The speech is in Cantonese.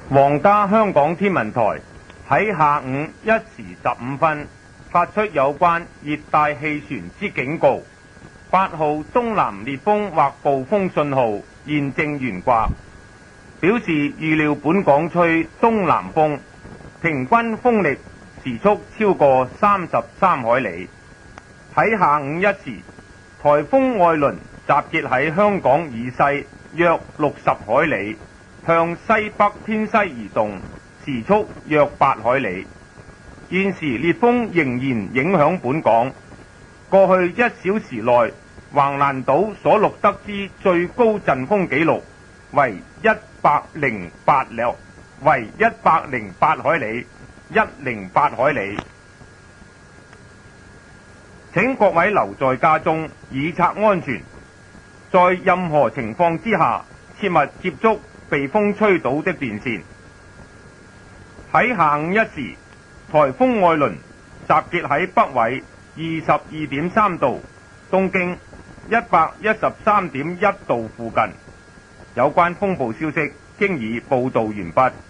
皇家香港天文台喺下午1時15分發出有關熱帶氣旋之警告，8號東南烈風或暴風信號現正懸掛，表示預料本港吹東南風，平均風力時速超過33海里。喺下午1時，颱風愛倫集結喺香港以西約60海里，向西北偏西移動，時速約8海里。現時烈風仍然影響本港。過去1小時內，橫瀾島所錄得之最高陣風紀錄為108海里，108海里。請各位留在家中，以策安全。在任何情況之下，切勿接觸被風吹倒的電線。喺下午1時，颱風愛倫集結喺北緯22.3度、東經113.1度附近。有關風暴消息經已報導完畢。